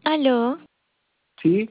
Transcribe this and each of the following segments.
Aló, Sí,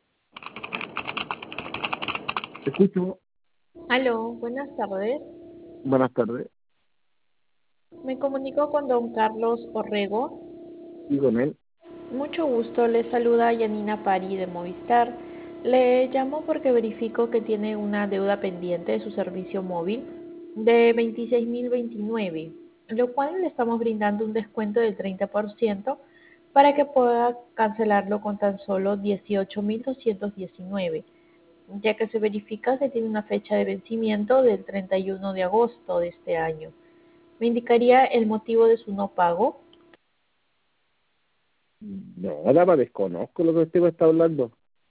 te escucho. Aló, buenas tardes. Buenas tardes. Me comunico con don Carlos Orrego. Y con él. Mucho gusto, le saluda Yanina Pari de Movistar. Le llamo porque verifico que tiene una deuda pendiente de su servicio móvil de 26.029, lo cual le estamos brindando un descuento del 30% para que pueda cancelarlo con tan solo 18.219, ya que se verifica que tiene una fecha de vencimiento del 31 de agosto de este año. ¿Me indicaría el motivo de su no pago? No, dama, desconozco lo que usted me está hablando.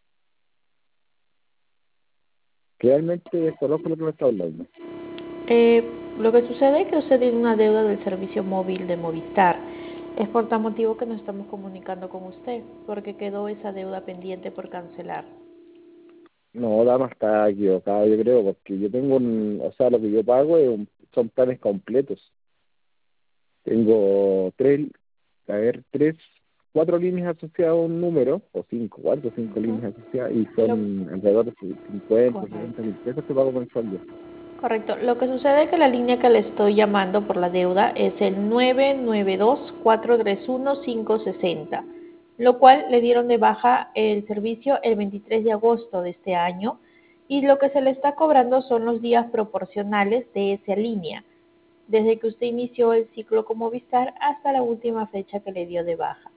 Realmente desconozco lo que me está hablando. Eh, lo que sucede es que usted tiene una deuda del servicio móvil de Movistar. Es por tal motivo que nos estamos comunicando con usted, porque quedó esa deuda pendiente por cancelar. No, dama, está equivocado, yo creo, porque yo tengo o sea, lo que yo pago son planes completos. Tengo tres, cuatro líneas asociadas a un número, o cinco, cuatro o cinco Ujú. líneas asociadas, y Lo, son alrededor de 50, correcto. 60 mil pesos que pago mensual yo. Correcto. Lo que sucede es que la línea que le estoy llamando por la deuda es el 992-431-560, lo cual le dieron de baja el servicio el 23 de agosto de este año, y lo que se le está cobrando son los días proporcionales de esa línea, desde que usted inició el ciclo con Movistar hasta la última fecha que le dio de baja.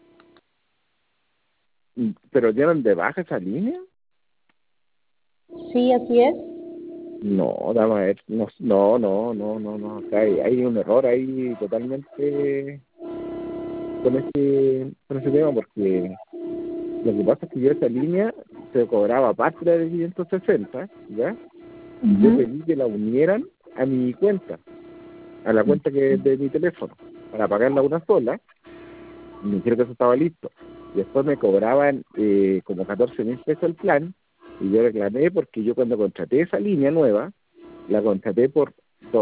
¿Pero dieron de baja esa línea? Sí, así es. No, dama, no. O sea, hay un error ahí totalmente con ese tema, porque lo que pasa es que yo esa línea se cobraba aparte de 560, ¿ya? Y yo Ujú. pedí que la unieran a mi cuenta, a la cuenta que es de mi teléfono, para pagarla una sola, y me dijeron que eso estaba listo. Y después me cobraban como 14 mil pesos el plan, y yo reclamé porque yo cuando contraté esa línea nueva, la contraté por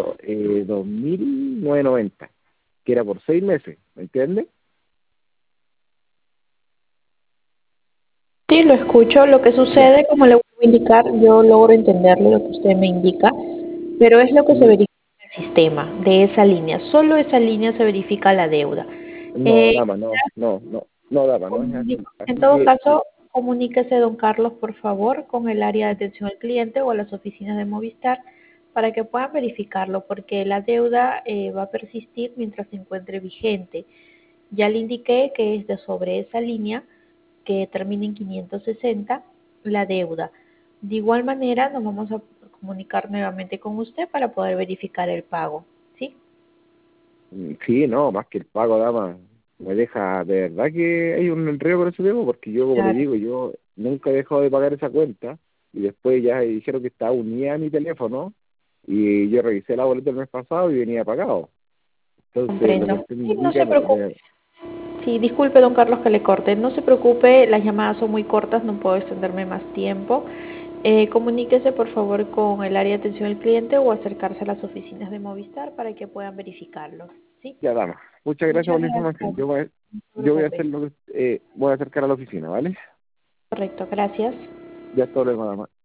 2.990, que era por 6 meses, ¿me entiendes? Sí, lo escucho. Lo que Ya. sucede, como le voy a indicar, yo logro entenderle lo que usted me indica, pero es lo que se Y verifica en el sistema de esa línea. Solo esa línea se verifica la deuda. no, Eh, dama, no, dama, no es así. en Así todo que, caso, comuníquese, don Carlos, por favor, con el área de atención al cliente o a las oficinas de Movistar para que puedan verificarlo, porque la deuda va a persistir mientras se encuentre vigente. Ya le indiqué que es de sobre esa línea que termina en 560 la deuda. De igual manera, nos vamos a comunicar nuevamente con usted para poder verificar el pago, ¿sí? sí, no, más que el pago, dama, me deja, de verdad que hay un enredo con ese tema, porque yo, como le Claro. digo, yo nunca he dejado de pagar esa cuenta, y después ya dijeron que estaba unida a mi teléfono, y yo revisé la boleta el mes pasado y venía pagado. Entonces, lo que Comprendo. usted me Sí, no indica, se preocupe. Sí, disculpe, don Carlos, que le corte. No se preocupe, las llamadas son muy cortas, no puedo extenderme más tiempo. Comuníquese, por favor, con el área de atención al cliente o acercarse a las oficinas de Movistar para que puedan verificarlo, ¿sí? ya, dama, muchas gracias Muchas por la información. gracias. No se Yo voy a preocupe. hacer voy a acercar a la oficina, ¿vale? Correcto, gracias. Ya está, problema, dama.